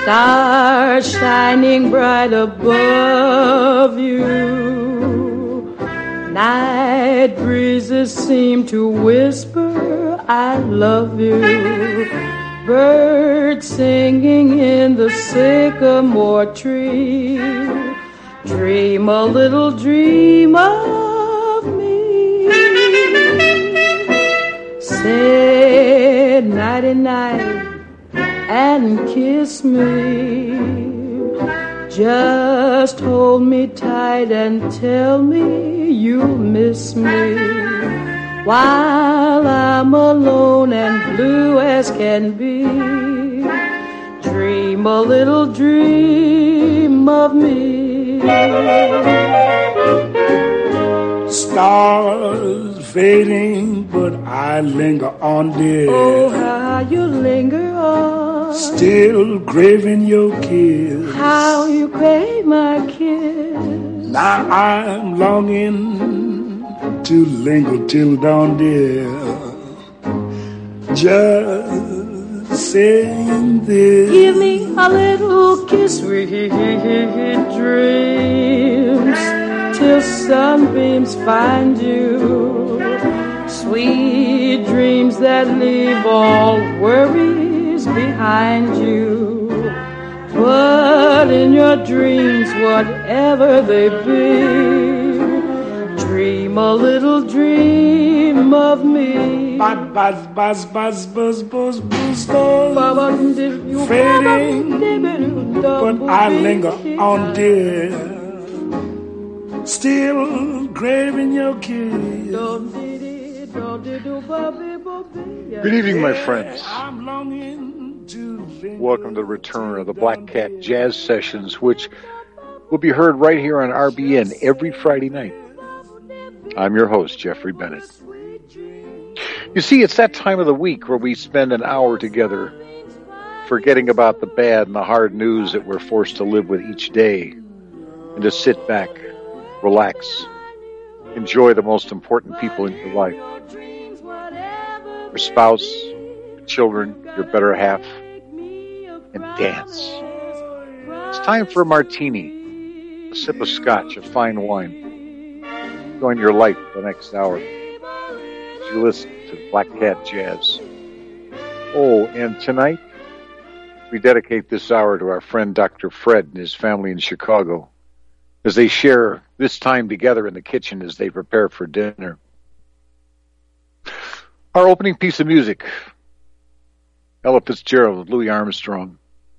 Stars shining bright above you. Night breezes seem to whisper, I love you. Birds singing in the sycamore tree. Dream a little dream of me. Say nighty-night and kiss me. Just hold me tight and tell me you miss me. While I'm alone and blue as can be, dream a little dream of me. Stars fading, but I linger on, dear. Oh, how you linger on. Still craving your kiss. How you crave my kiss. Now I'm longing to linger till dawn, dear. Just saying this. Give me a little kiss, sweet dreams, till sunbeams find you. Sweet dreams that leave all worries behind you. But in your dreams, whatever they be, dream a little dream of me. Buzz, buzz, buzz, buzz, buzz, buzz, buzz. Fading, but I linger on, dear. Still craving your kiss. Good evening, my friends. Welcome to the return of the Black Cat Jazz Sessions, which will be heard right here on RBN every Friday night. I'm your host, Jeffrey Bennett. You see, it's that time of the week where we spend an hour together forgetting about the bad and the hard news that we're forced to live with each day, and to sit back, relax, enjoy the most important people in your life. Your spouse, your children, your better half, and dance. It's time for a martini, a sip of scotch, a fine wine. Join your life for the next hour as you listen to Black Cat Jazz. Oh, and tonight, we dedicate this hour to our friend Dr. Fred and his family in Chicago as they share this time together in the kitchen as they prepare for dinner. Our opening piece of music, Ella Fitzgerald, Louis Armstrong.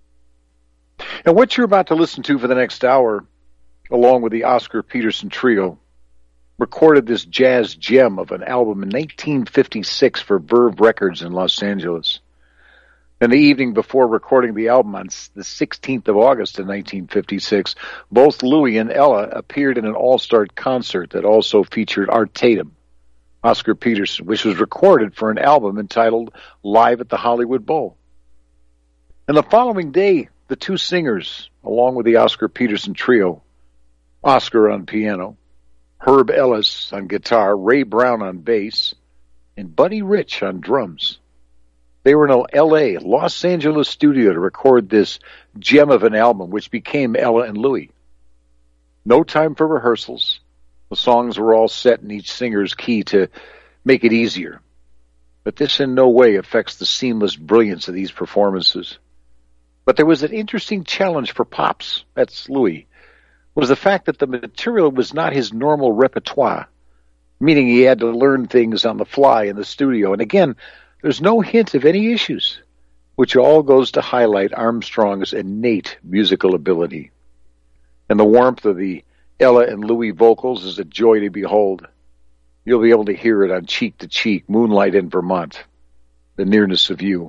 And what you're about to listen to for the next hour, along with the Oscar Peterson Trio, recorded this jazz gem of an album in 1956 for Verve Records in Los Angeles. And the evening before recording the album on the 16th of August in 1956, both Louis and Ella appeared in an all-star concert that also featured Art Tatum, Oscar Peterson, which was recorded for an album entitled Live at the Hollywood Bowl. And the following day, the two singers, along with the Oscar Peterson Trio, Oscar on piano, Herb Ellis on guitar, Ray Brown on bass, and Buddy Rich on drums. They were in a L.A., Los Angeles studio to record this gem of an album, which became Ella and Louis. No time for rehearsals. The songs were all set in each singer's key to make it easier. But this in no way affects the seamless brilliance of these performances. But there was an interesting challenge for Pops, that's Louis, was the fact that the material was not his normal repertoire, meaning he had to learn things on the fly in the studio. And again, there's no hint of any issues, which all goes to highlight Armstrong's innate musical ability. And the warmth of the Ella and Louis vocals is a joy to behold. You'll be able to hear it on Cheek to Cheek, Moonlight in Vermont, The Nearness of You.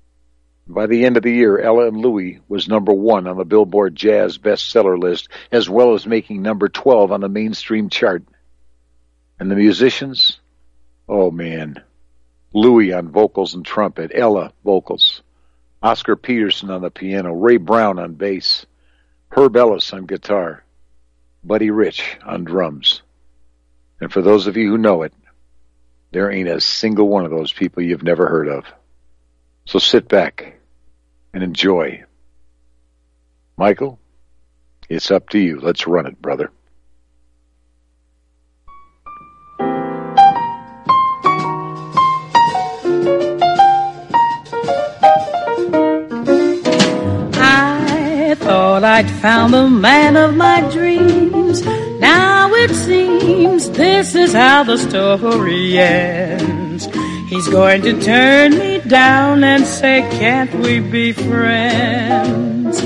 By the end of the year, Ella and Louis was number 1 on the Billboard Jazz bestseller list, as well as making number 12 on the mainstream chart. And the musicians? Oh, man. Louis on vocals and trumpet, Ella vocals, Oscar Peterson on the piano, Ray Brown on bass, Herb Ellis on guitar, Buddy Rich on drums. And for those of you who know it, there ain't a single one of those people you've never heard of. So sit back and enjoy Michael, it's up to you. Let's run it, brother. I thought I'd found the man of my dreams. Now it seems this is how the story ends. He's going to turn me down and say, can't we be friends?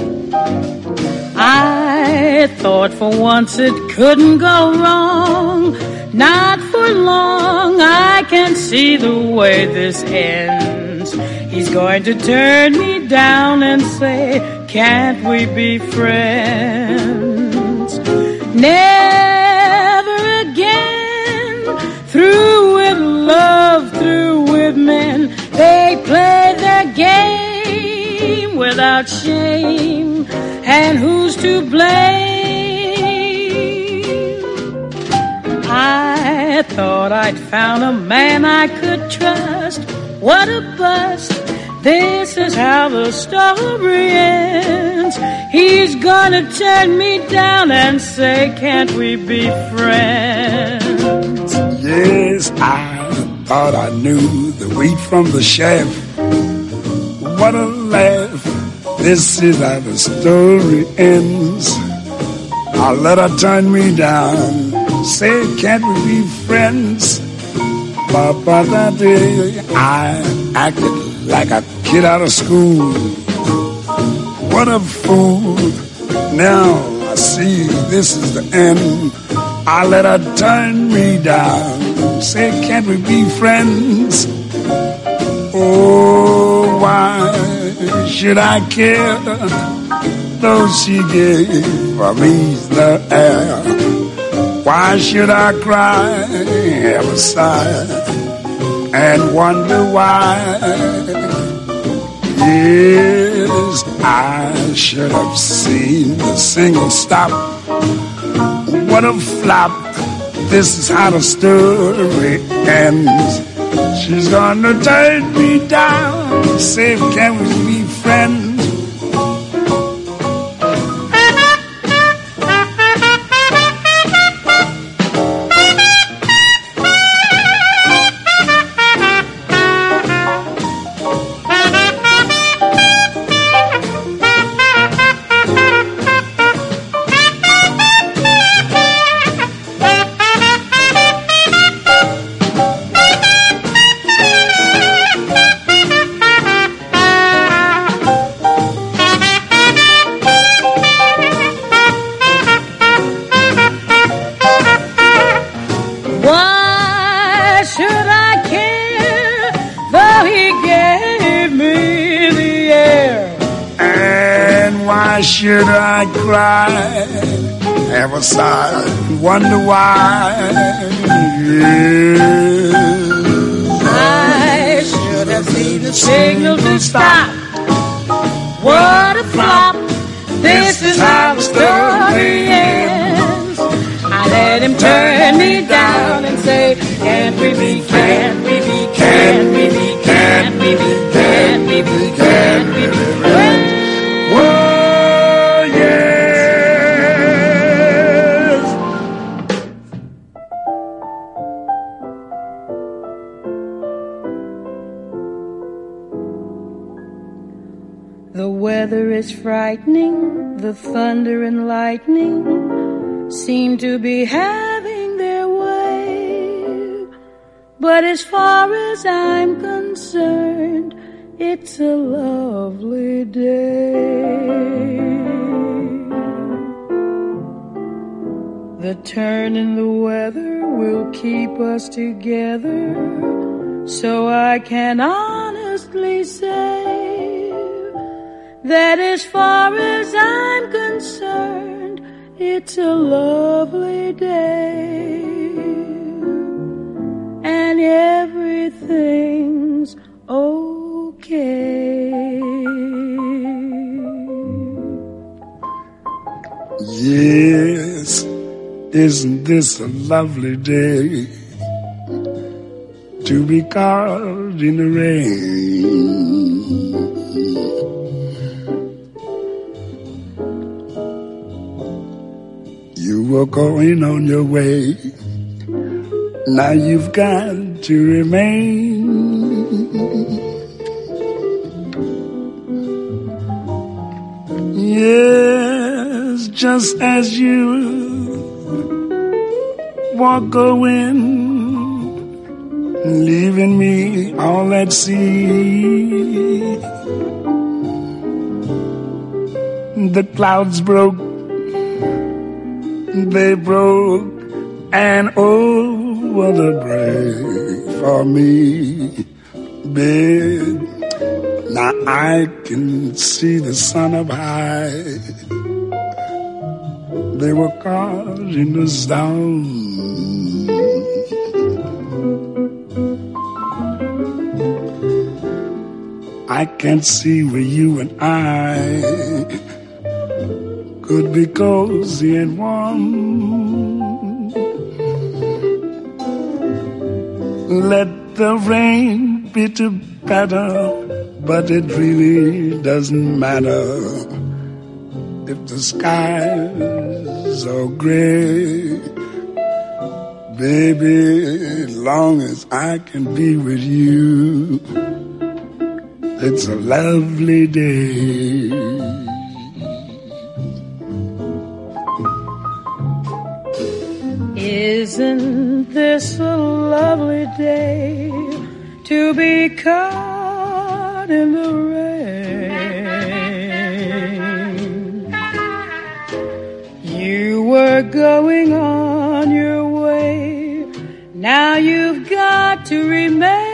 I thought for once it couldn't go wrong. Not for long, I can see the way this ends. He's going to turn me down and say, can't we be friends? Never again, through with love, through with men. They play their game without shame. And who's to blame? I thought I'd found a man I could trust. What a bust. This is how the story ends. He's gonna turn me down and say, can't we be friends? Yes, I thought I knew the wheat from the chaff. What a laugh. This is how the story ends. I'll let her turn me down. Say, can't we be friends? I acted like a kid out of school. What a fool. Now I see this is the end. I let her turn me down. Say, can't we be friends? Oh, why should I care? Though she gave me the air. Why should I cry, have a sigh, and wonder why? Yes, I should have seen the single stop. What a flop. This is how the story ends. She's gonna turn me down, say, can we be friends? Should I cry, have a sigh, wonder why? Yes. I should have seen the signal to stop. What a flop. This is how the story ends. I let him turn me down and say, can't we be, can't we be, can't we be, can't we be, can't we be, can't we be friends? The weather is frightening, the thunder and lightning seem to be having their way. But as far as I'm concerned, it's a lovely day. The turn in the weather will keep us together, so I can honestly say that as far as I'm concerned, it's a lovely day, and everything's okay. Yes, isn't this a lovely day to be caught in the rain? were going on your way. Now you've got to remain. Yes, just as you walk going, leaving me all at sea. The clouds broke, they broke, and oh, what a break for me, babe. Now I can see the sun up high. They were causing us down. I can't see where you and I could be cozy and warm. Let the rain pitter-patter, but it really doesn't matter if the skies are gray. Baby, as long as I can be with you, it's a lovely day. Isn't this a lovely day to be caught in the rain? You were going on your way, now you've got to remain.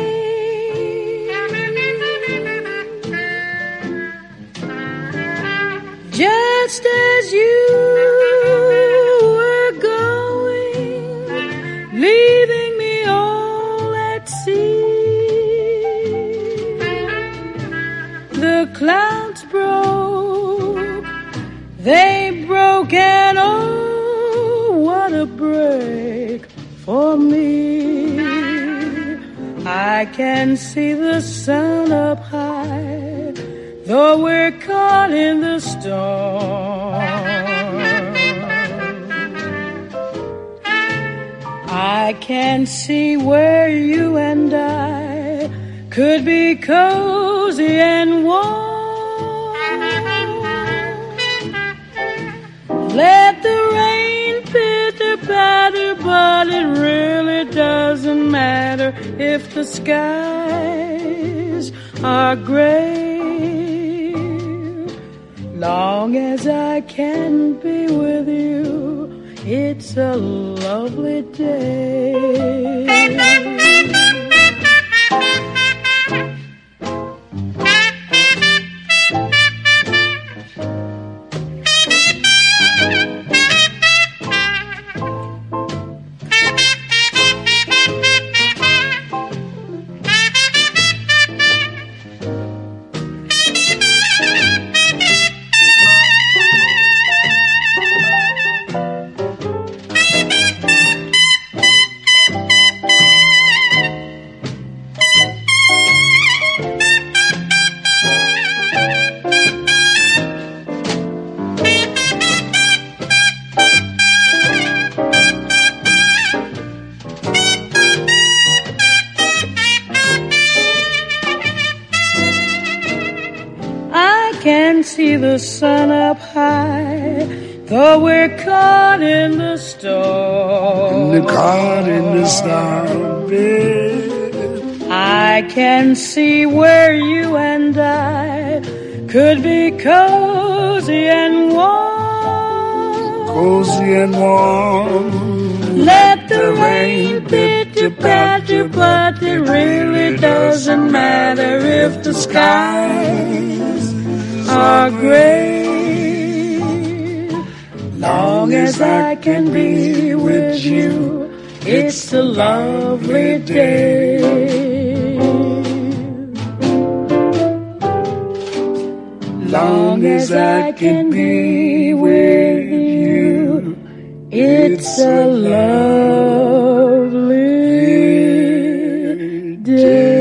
Just as you were going, leaving me all at sea. The clouds broke, they broke, and oh, what a break for me. I can see the sun up high, though we're caught in the storm. I can see where you and I could be cozy and warm. Let the rain pitter-patter, but it really doesn't matter if the skies are gray. Long as I can be with you, it's a lovely day. See the sun up high, though we're caught in the storm. Caught in the storm, babe. I can see where you and I could be cozy and warm. Cozy and warm. Let the rain pitter-patter, but it really doesn't matter if the skies are gray. Long as I can be with you, it's a lovely day. Long as I can be with you, it's a lovely day.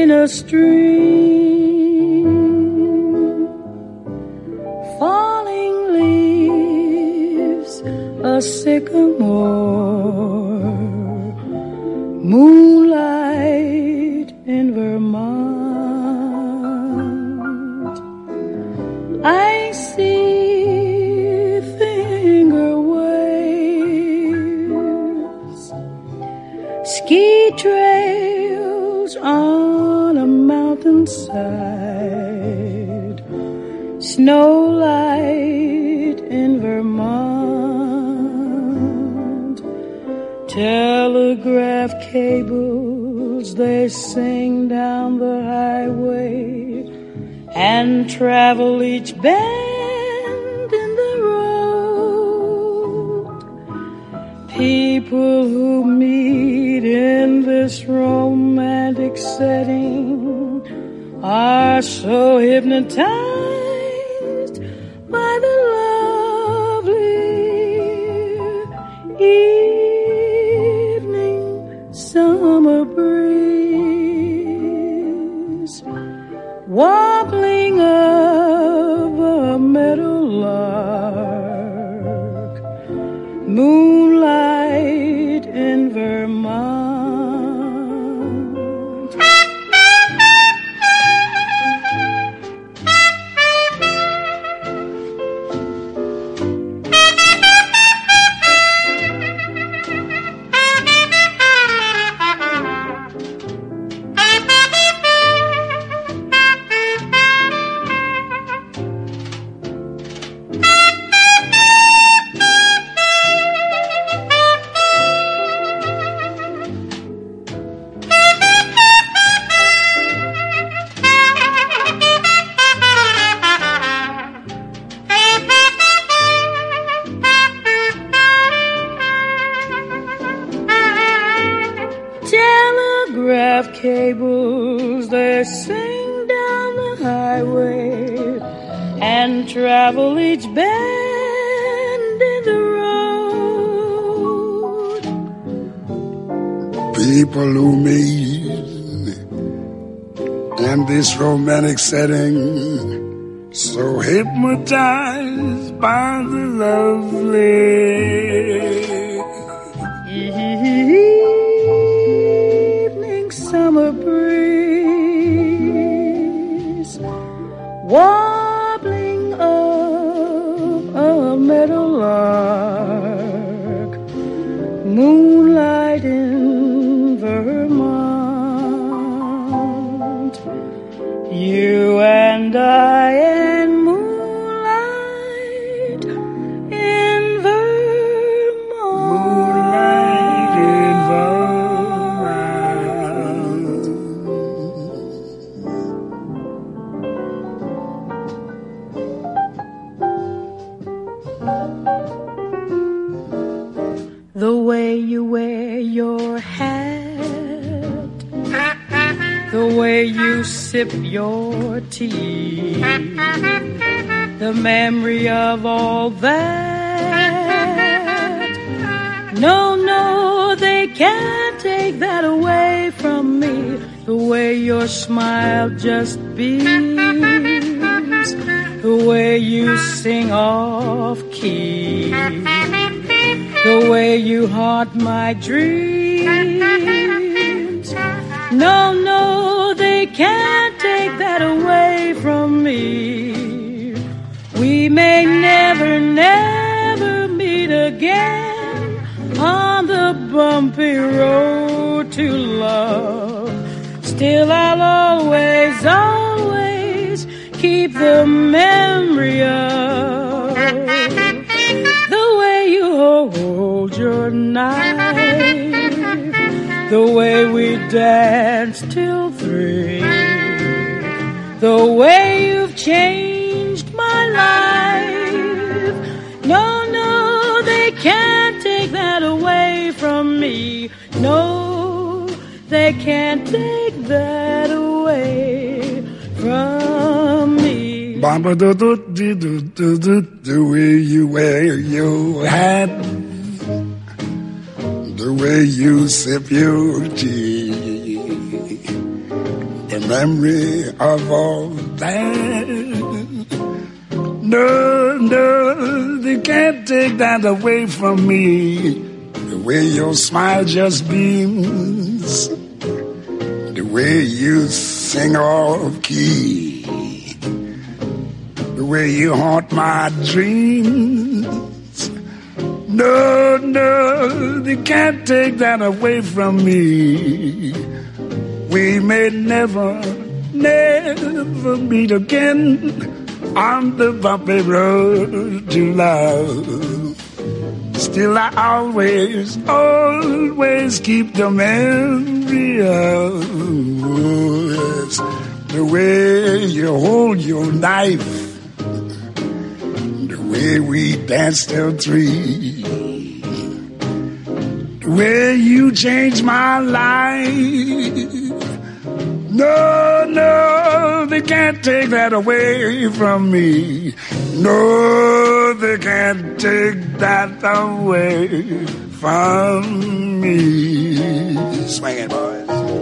in a stream, falling leaves, a sycamore, moonlight in Vermont. I see finger waves, ski trails on a mountainside, snowlight in Vermont. Telegraph cables, they sing down the highway and travel each bend in the road. People who meet in this romantic setting are so hypnotized by the lovely evening summer breeze, wobbling of a meadowlark, moonlight in Vermont. Telegraph cables, they sing down the highway and travel each bend in the road. People who meet in this romantic setting, so hypnotized by the lovely evening summer breeze, wobbling of a meadowlark, moonlight in Vermont. You and I and moonlight in Vermont. moonlight in Vermont. The way you wear your hat, the way you sip your tea, the memory of all that. No, no, they can't take that away from me. The way your smile just beams, the way you sing off key, the way you haunt my dreams. No, no, they can't take that away from me. We may never, never meet again on the bumpy road to love. Still I'll always, always keep the memory of the way you hold your knife, the way we danced till 3, the way you've changed my life. No, no, they can't take that away from me. No, they can't take that away from me. The way you wear your hat, the way you sip your tea, the memory of all that. No, no, they can't take that away from me. The way your smile just beams, the way you sing off key, the way you haunt my dreams. No, no, they can't take that away from me. We may never, never meet again on the bumpy road to love. Still I always, always keep the memory of, yes, the way you hold your knife, the way we danced till 3, the way you changed my life. No, no, they can't take that away from me. No, they can't take that away from me. Swing it, boys.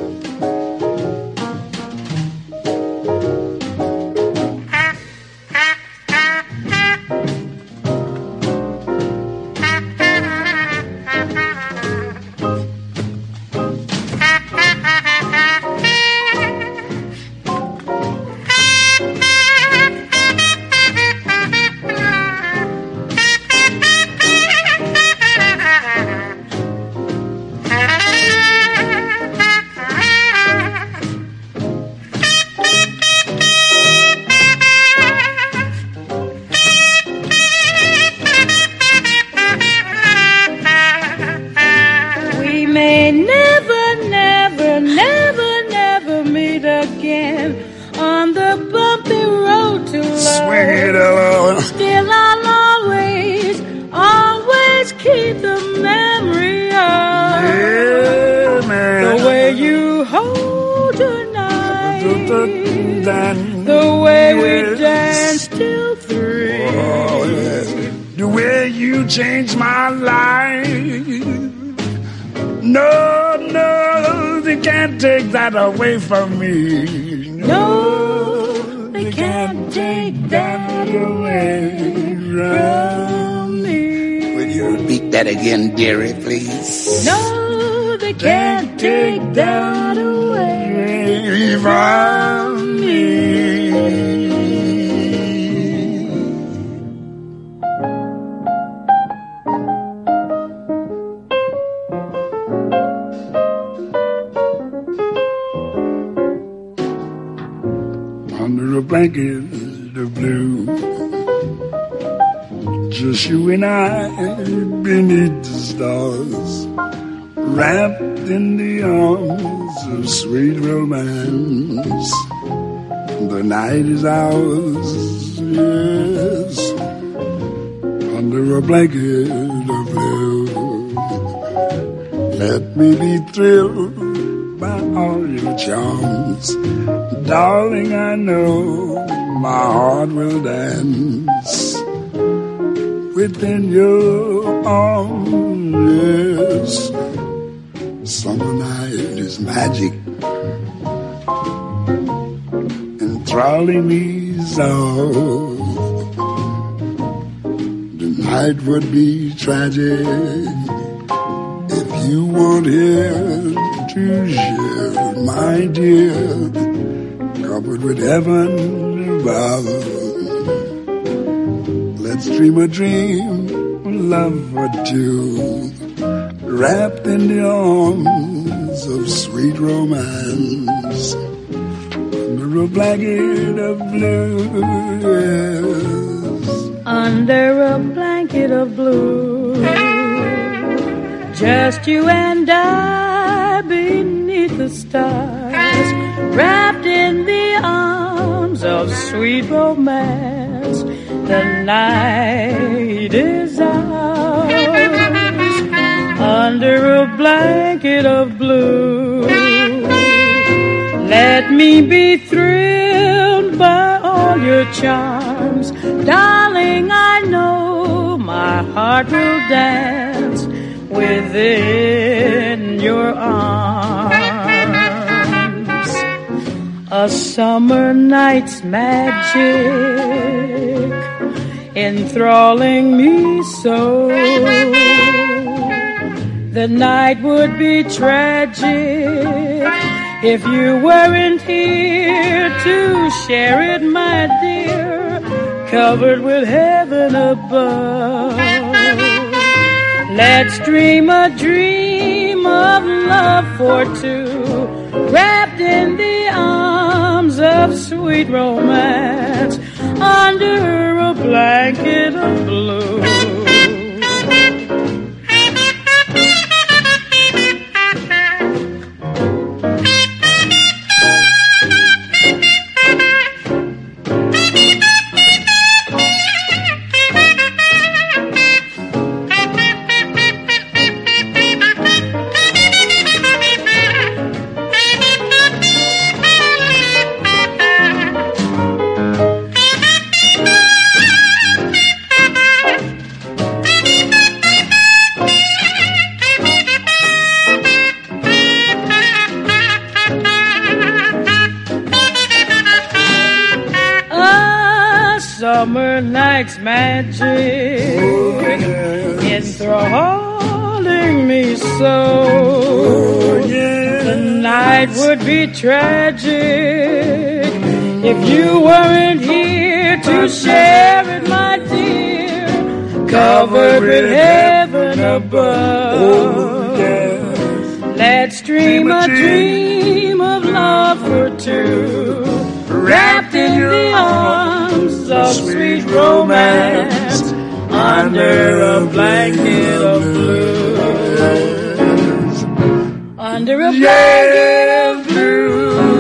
Changed my life. No, no, they can't take that away from me. No, they can't take that away from me. Will you repeat that again, dearie, please? No, they can't take that away from me. Under a blanket of blue, just you and I beneath the stars, wrapped in the arms of sweet romance. The night is ours, yes, under a blanket of blue. Let me be thrilled by all your charms. Darling, I know my heart will dance within your arms, yes. Summer night is magic, enthralling me so. The night would be tragic if you weren't here to share, my dear, covered with heaven above. Let's dream a dream, love for two, wrapped in the arms of sweet romance, under a blanket of blue, yes. Under a blanket of blue, just you and I beneath the stars, wrapped in the arms of sweet romance. The night is ours, under a blanket of blue. Let me be thrilled by all your charms. Darling, I know my heart will dance within your arms. A summer night's magic enthralling me so. The night would be tragic if you weren't here to share it, my dear, covered with heaven above. Let's dream a dream of love for two, wrapped in the arms of sweet romance, under a blanket of blue. Summer night's magic enthralling me so. The night would be tragic if you weren't here to share it, my dear, covered with heaven above. Let's dream a dream of love for two, wrapped in the arms of sweet romance, under a blanket of blue. Under a blanket of blue.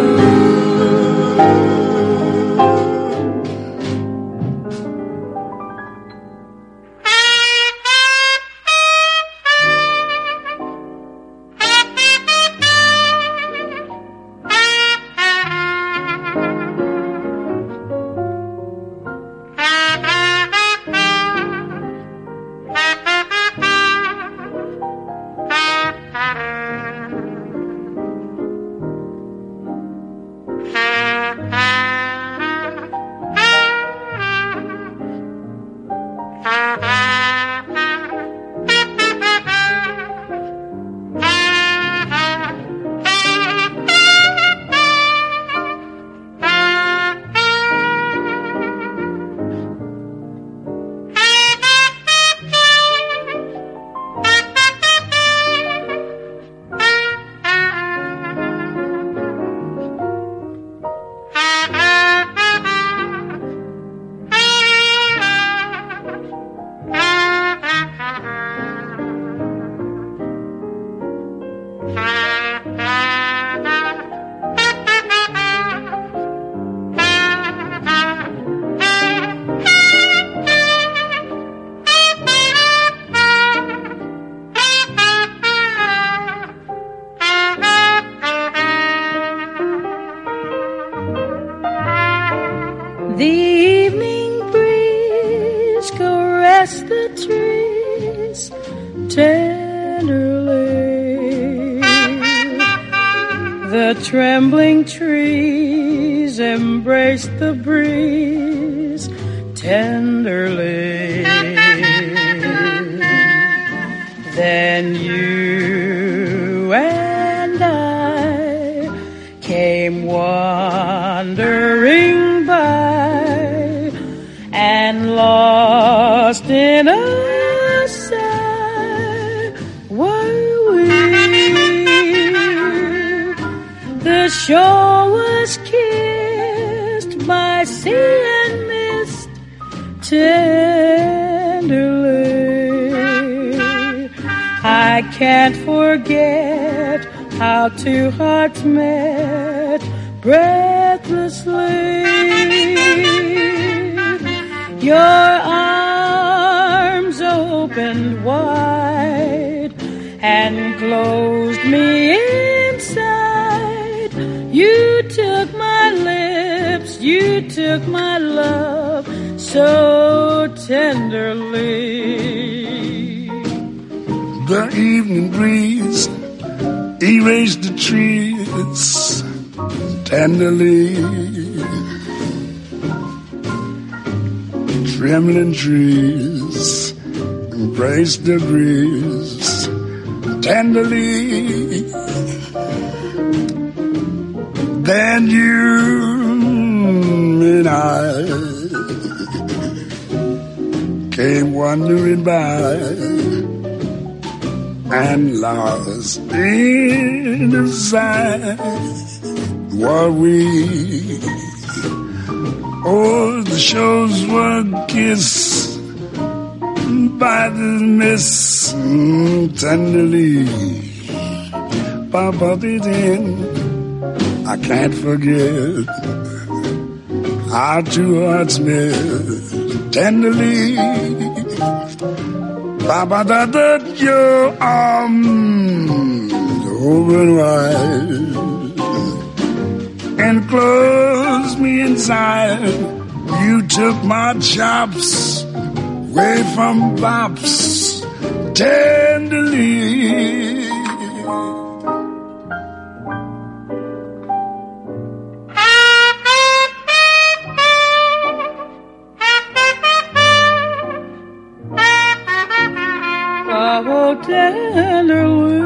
The evening breeze caressed the trees tenderly. The trembling trees embraced the breeze tenderly. Then you and I came wandering by, and lost in a sigh were we. The shore was kissed by sea and mist tenderly. I can't forget how two hearts met breathlessly. Your arms opened wide and closed me inside. You took my lips, you took my love so tenderly. The evening breeze erased the trees tenderly. Trembling trees embrace the breeze tenderly. Then you and I came wandering by and lost in the sight were we. Oh, the shores were kissed by the mist tenderly. Papa didn't. I can't forget our two hearts met tenderly. Papa, that your arms open wide and close me inside. You took my chops away from bops tenderly. Oh, tenderly.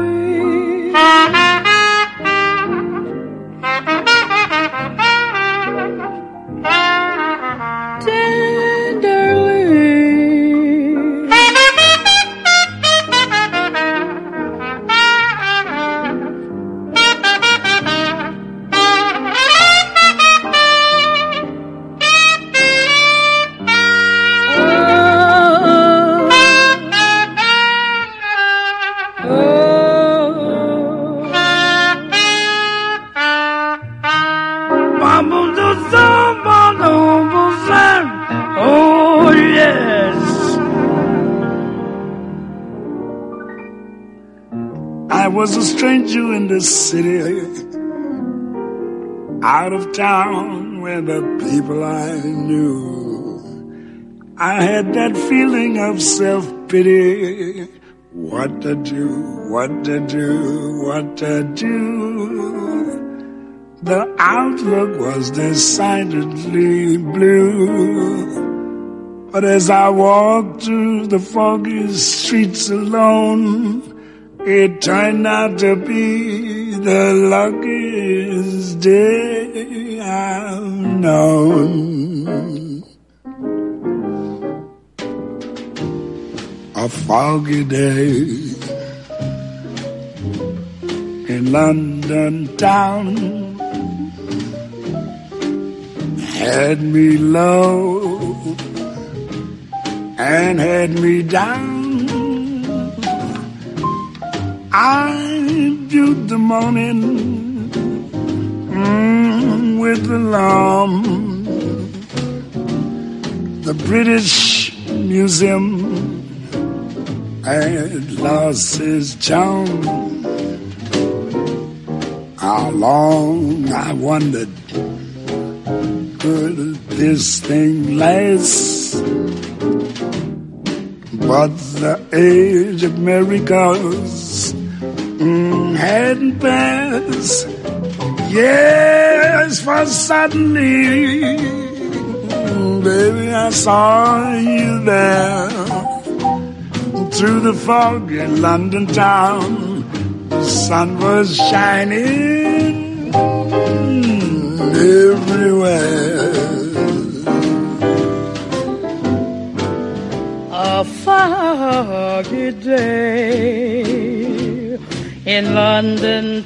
Oh, yes. I was a stranger in this city, out of town where the people I knew. I had that feeling of self-pity. What to do, what to do, what to do. The outlook was decidedly blue. But as I walked through the foggy streets alone, it turned out to be the luckiest day I've known. A foggy day in London town had me low and had me down. I viewed the morning with alarm. The British Museum had lost its charm. How long, I wondered, could this thing last? But the age of miracles hadn't passed. Yes, for suddenly, baby, I saw you there. Through the fog in London town, the sun was shining everywhere. A foggy day in London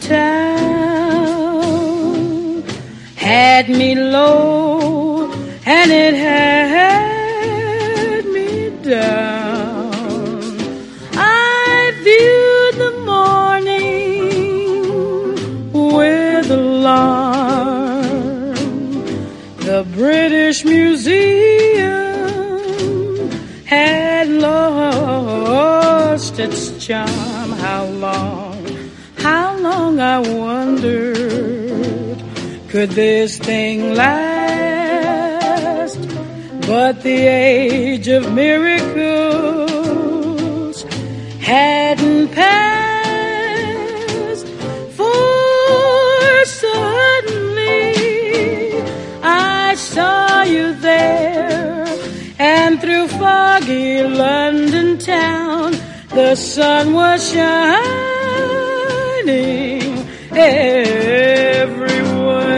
town had me low and it had me down. I viewed the morning with alarm. The British Museum had lost its charm. How long I wondered, could this thing last? But the age of miracles hadn't passed, for suddenly the sun was shining everywhere.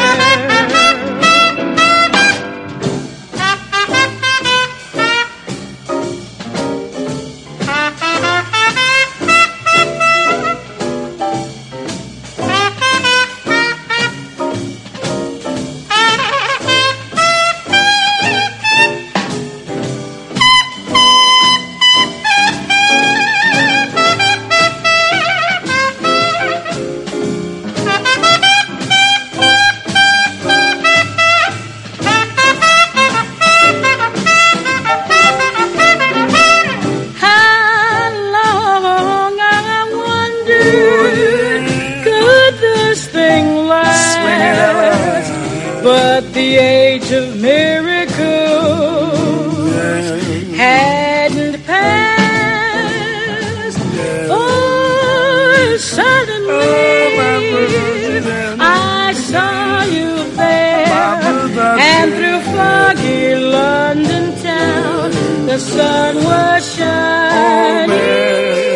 But the age of miracles hadn't passed. Oh, suddenly I saw you there, and through foggy London town the sun was shining.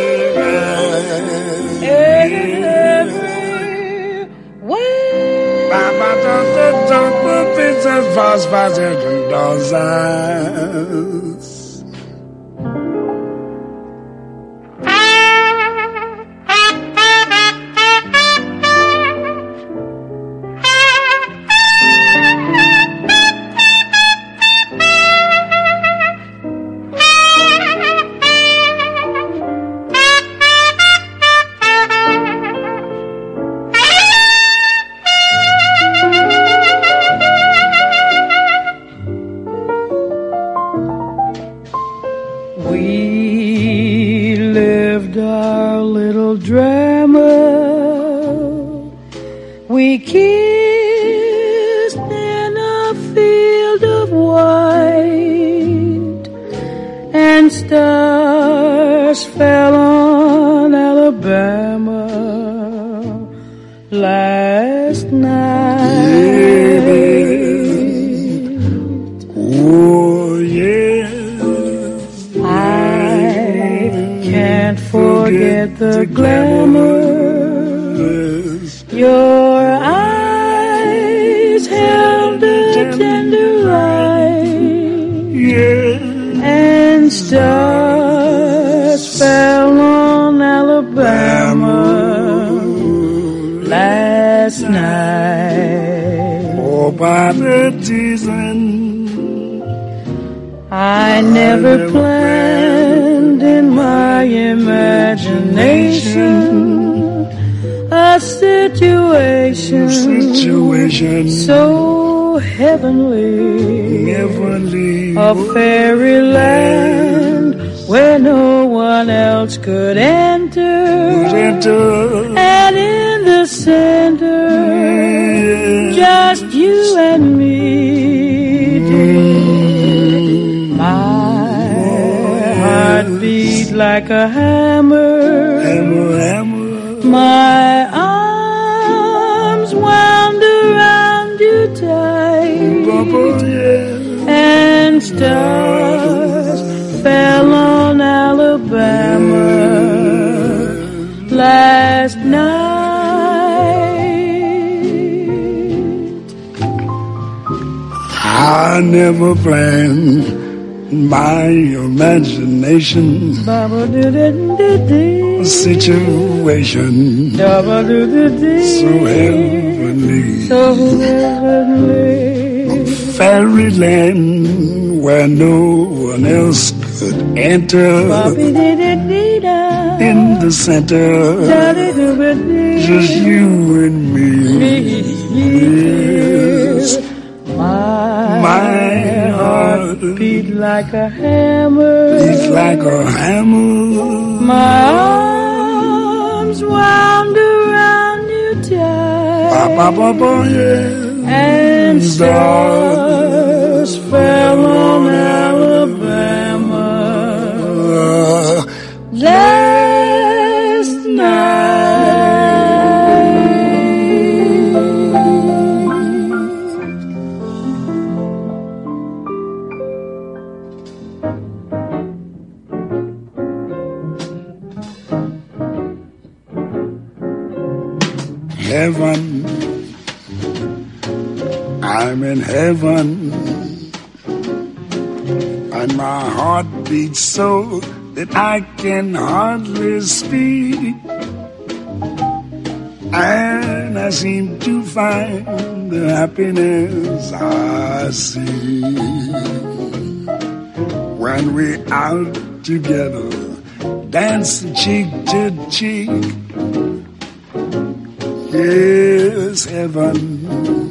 We lived our little drama. We kissed in a field of white, and stars fell on Alabama last night. Oh, yeah. Can't forget the glamour your eyes held a tender light, and stars fell on Alabama last night. Oh, by the season, I never planned in my imagination a situation so heavenly, a fairyland where no one else could enter, and in the center, just you and me, dear. My heart beat like a hammer, my arms wound around you tight, and stars fell on Alabama last night. I never planned my imagination a situation so heavenly, a fairyland where no one else could enter, in the center, just you and me. Yes. My heart beat like a hammer, my arms wound around you tight, and stars fell on Alabama last night. heaven. I'm in heaven. And my heart beats so that I can hardly speak. And I seem to find the happiness I see when we're out together, dancing cheek to cheek. Yes, heaven,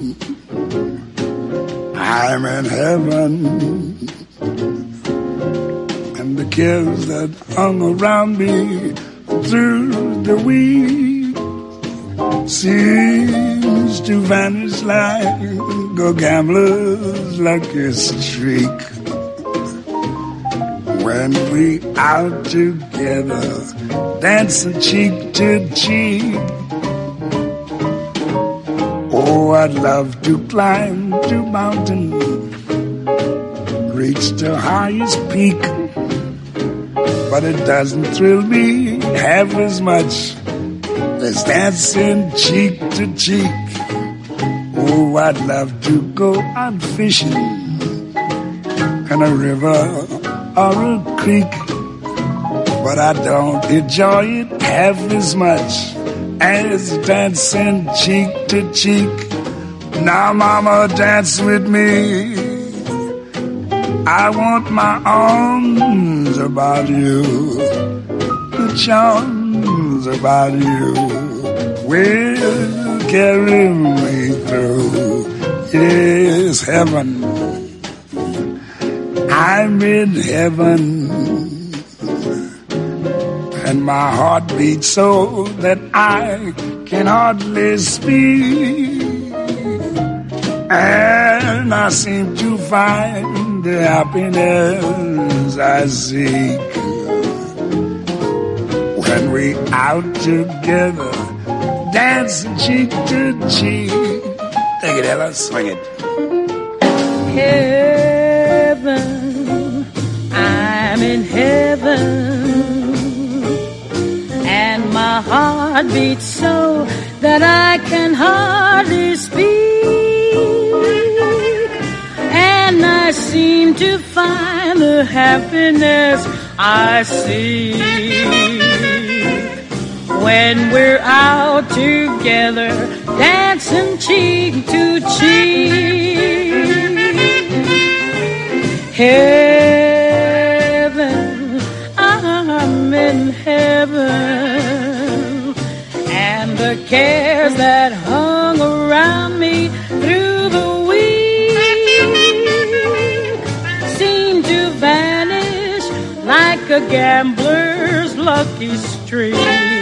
I'm in heaven. And the cares that hung around me through the week seems to vanish like a gambler's lucky streak. When we out together, dancing cheek to cheek. Oh, I'd love to climb to mountain, reach the highest peak, but it doesn't thrill me half as much as dancing cheek to cheek. Oh, I'd love to go out fishing in a river or a creek, but I don't enjoy it half as much as dancing cheek to cheek. Now, mama, dance with me. I want my arms about you, the charms about you will carry me through. Yes, heaven, I'm in heaven. And my heart beats so that I can hardly speak. And I seem to find the happiness I seek when we out together, dancing cheek to cheek. Take it, Ella, swing it. Heaven, I'm in heaven. And my heart beats so that I can hardly speak. And I seem to find the happiness I seek when we're out together, dancing cheek to cheek. Heaven, I'm in heaven. And the cares that hung around me through the seem to vanish like a gambler's lucky streak.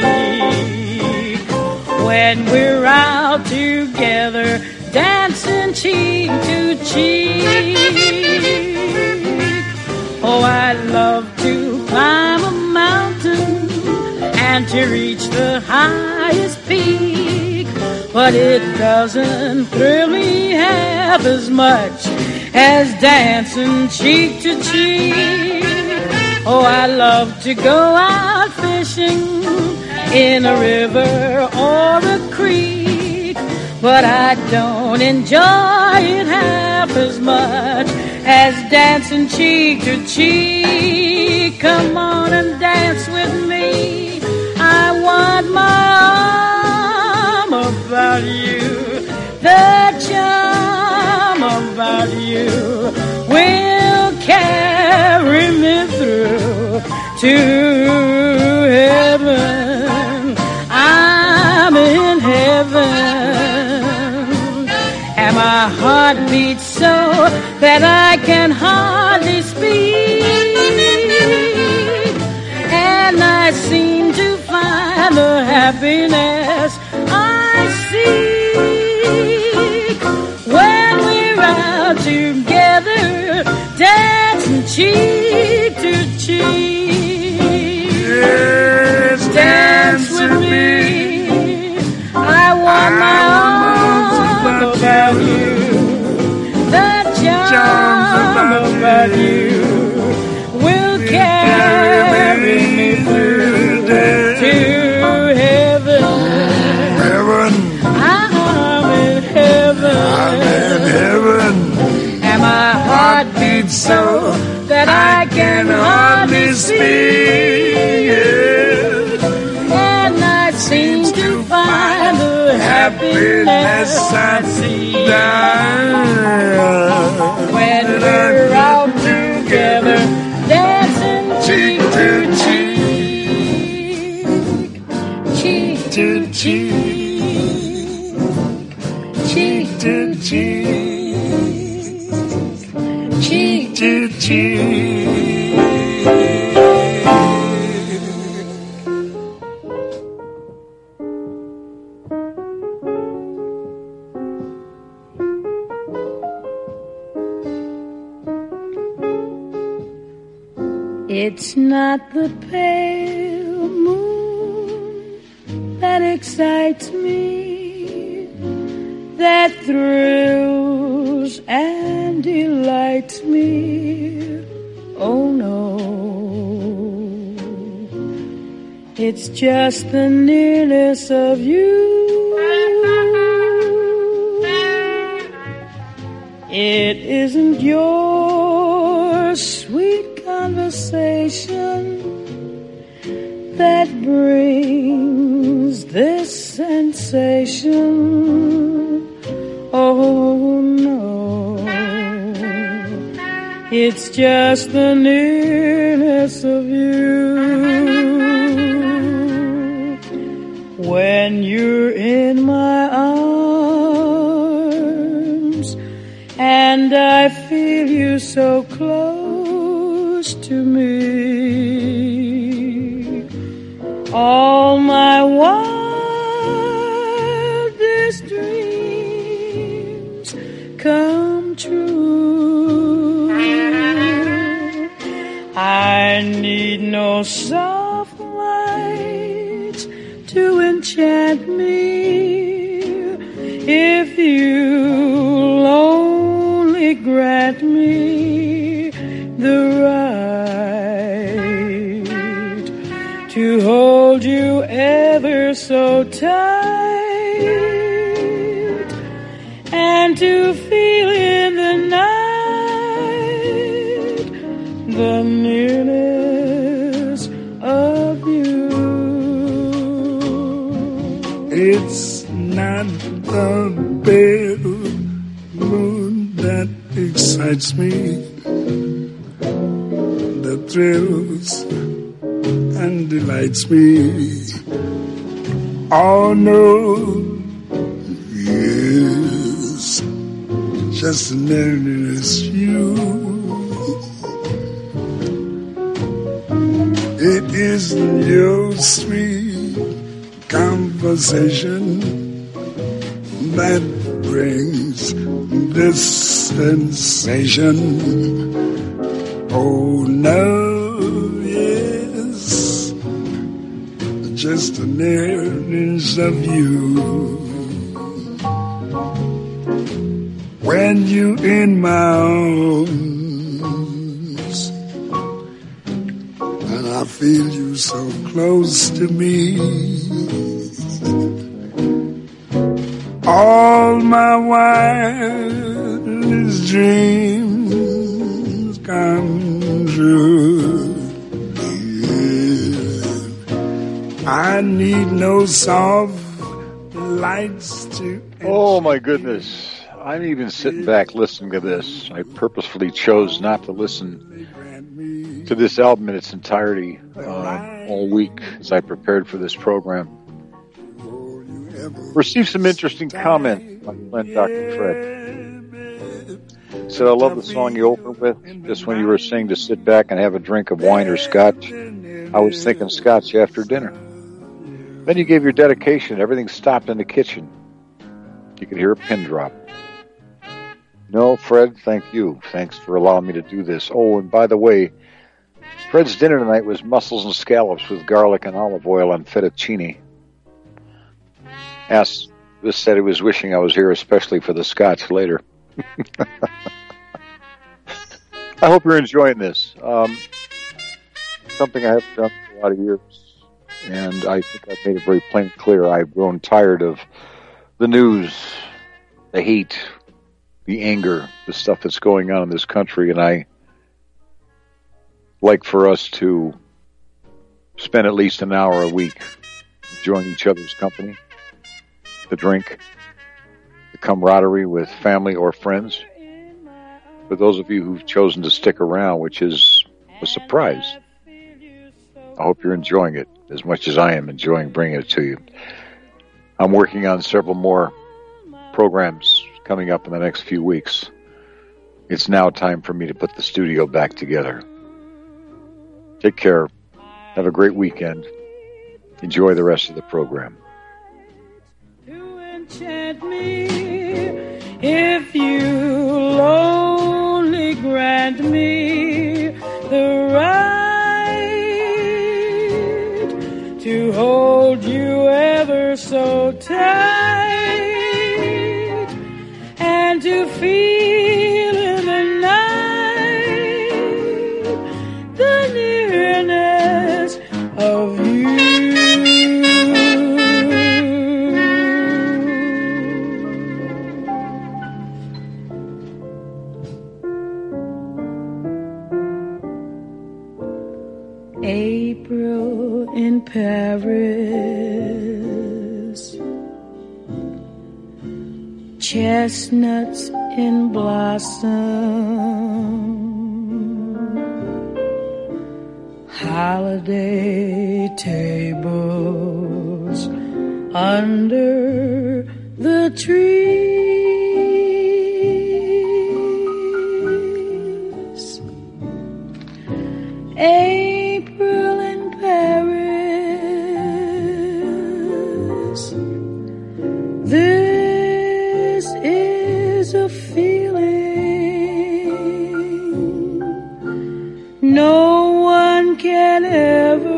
When we're out together, dancing cheek to cheek. Oh, I'd love to climb a mountain and to reach the highest peak, but it doesn't thrill me half as much as dancing cheek to cheek. Oh, I love to go out fishing in a river or a creek, but I don't enjoy it half as much as dancing cheek to cheek. Come on and dance with me. I want my arm about you, the charm about you will carry me through to heaven. I'm in heaven, and my heart beats so that I can hardly speak. And I seem to find the happiness I seek when we're out together, dancing cheek to cheek. Yes, dance with me. I want my arms about you, the charm about you will carry me through to heaven. happiness I see when we're out together, dancing cheek to cheek, cheek to cheek, cheek to cheek, cheek to cheek. It's not the pale moon that excites me, that thrills and delights me. Oh no, it's just the nearness of you. It isn't your sweet conversation that brings this sensation. Oh no, it's just the nearness of you. When you're in my arms and I feel you so close to me, all my wildest dreams come true. I need no soft lights to enchant me if you'll only grant me the right to hold you ever so tight and to feel in the night the nearness of you. It's not the pale moon that excites me, that thrills and delights me. Oh no, yes, just the nearness you. It isn't your sweet conversation that brings this sensation. Oh no, yes, just the nearness of you. When you in my arms and I feel you so close to me, all my wildest dreams come true. Yeah. I need no soft lights to... Oh my goodness. I'm even sitting back listening to this. I purposefully chose not to listen to this album in its entirety all week as I prepared for this program. Received some interesting comments by my friend Dr. Fred. Said, I love the song you opened with. Just when you were saying to sit back and have a drink of wine or scotch, I was thinking scotch after dinner. Then you gave your dedication. Everything stopped in the kitchen. You could hear a pin drop. No, Fred, thank you. Thanks for allowing me to do this. Oh, and by the way, Fred's dinner tonight was mussels and scallops with garlic and olive oil on fettuccine. This said he was wishing I was here, especially for the scotch later. I hope you're enjoying this. Something I haven't done for a lot of years, and I think I've made it very plain and clear. I've grown tired of the news, the hate, the anger, the stuff that's going on in this country, and I like for us to spend at least an hour a week enjoying each other's company, the drink, the camaraderie with family or friends. For those of you who've chosen to stick around, which is a surprise, I hope you're enjoying it as much as I am enjoying bringing it to you. I'm working on several more programs coming up in the next few weeks. It's now time for me to put the studio back together. Take care. Have a great weekend. Enjoy the rest of the program. To enchant me, if you only grant me the right to hold you ever so tight and to feel in the night the nearness of you. April in Paris, chestnuts in blossom, holiday tables under the trees. April in Paris, this is a feeling no one can ever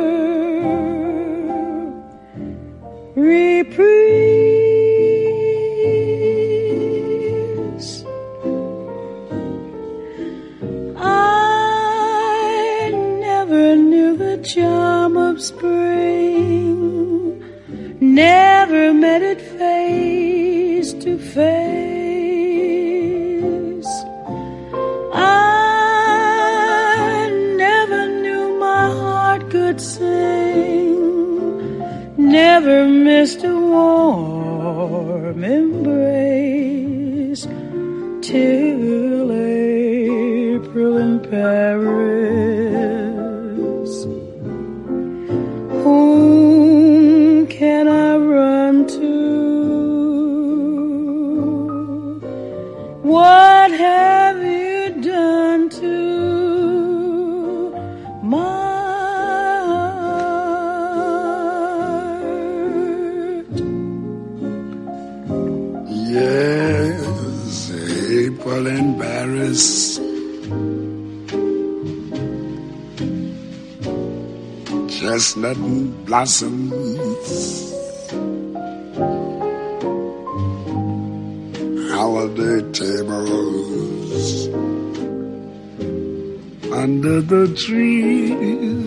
reprise. I never knew the charm of spring, never met it face to face. I never knew my heart could sing, never missed a warm embrace till April in Paris. Whom can I run to? What have you done to my heart? Yes, April in Paris, chestnut blossoms, holiday tables under the trees.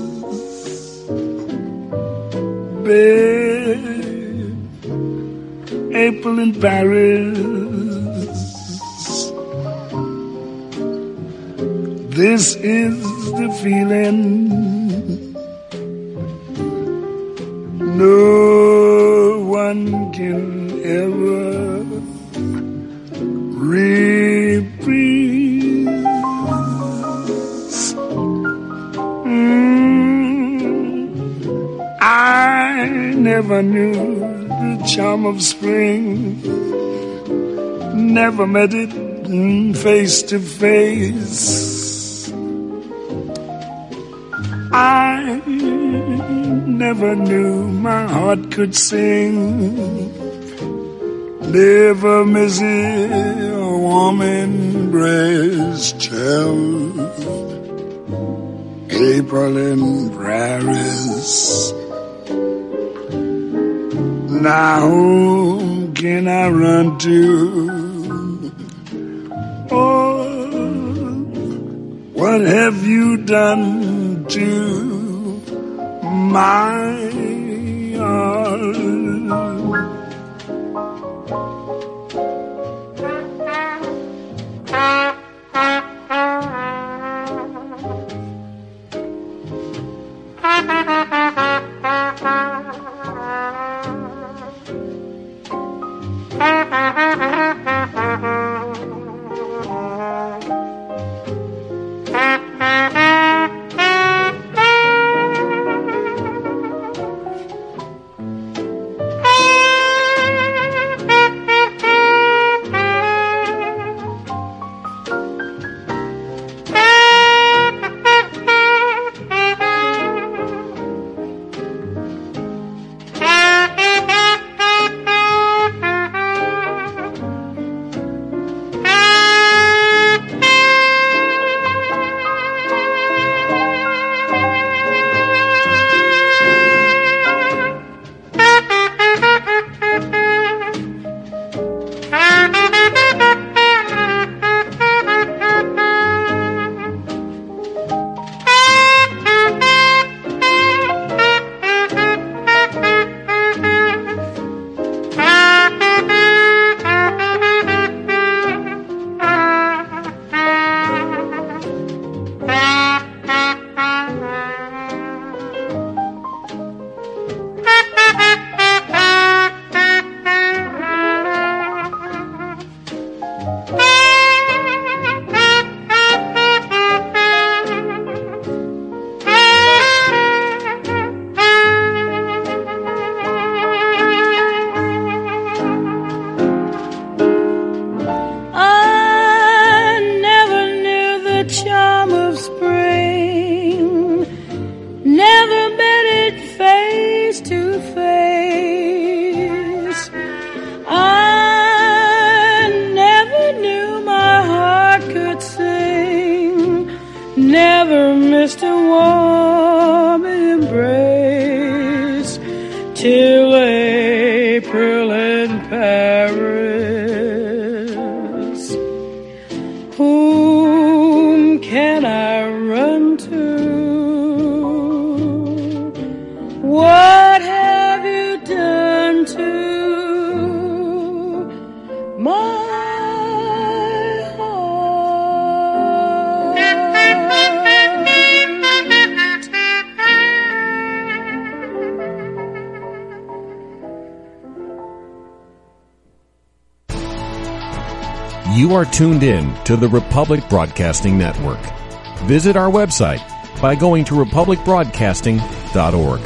Babe, April in Paris, this is the feeling no one can ever reprise. I never knew the charm of spring, never met it face to face. I never knew my heart could sing, never miss a warm embrace till April in Paris. Now whom can I run to? Oh, what have you done to my heart? April in Paris. Whom can I run to? What have you done to my You are tuned in to the Republic Broadcasting Network. Visit our website by going to republicbroadcasting.org.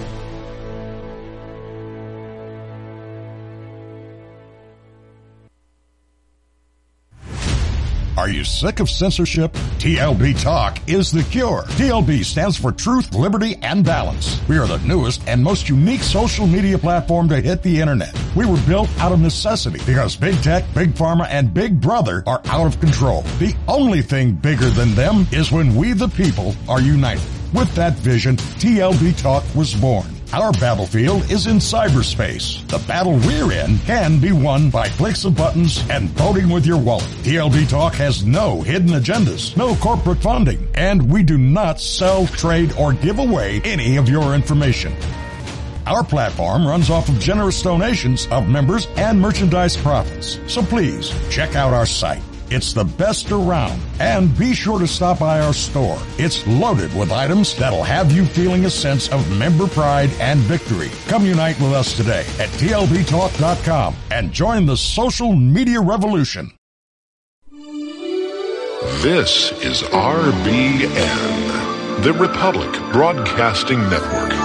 Are you sick of censorship? TLB Talk is the cure. TLB stands for Truth, Liberty, and Balance. We are the newest and most unique social media platform to hit the internet. We were built out of necessity because Big Tech, Big Pharma, and Big Brother are out of control. The only thing bigger than them is when we the people are united. With that vision, TLB Talk was born. Our battlefield is in cyberspace. The battle we're in can be won by clicks of buttons and voting with your wallet. TLB Talk has no hidden agendas, no corporate funding, and we do not sell, trade, or give away any of your information. Our platform runs off of generous donations of members and merchandise profits. So please, check out our site. It's the best around. And be sure to stop by our store. It's loaded with items that'll have you feeling a sense of member pride and victory. Come unite with us today at TLBTalk.com and join the social media revolution. This is RBN, the Republic Broadcasting Network.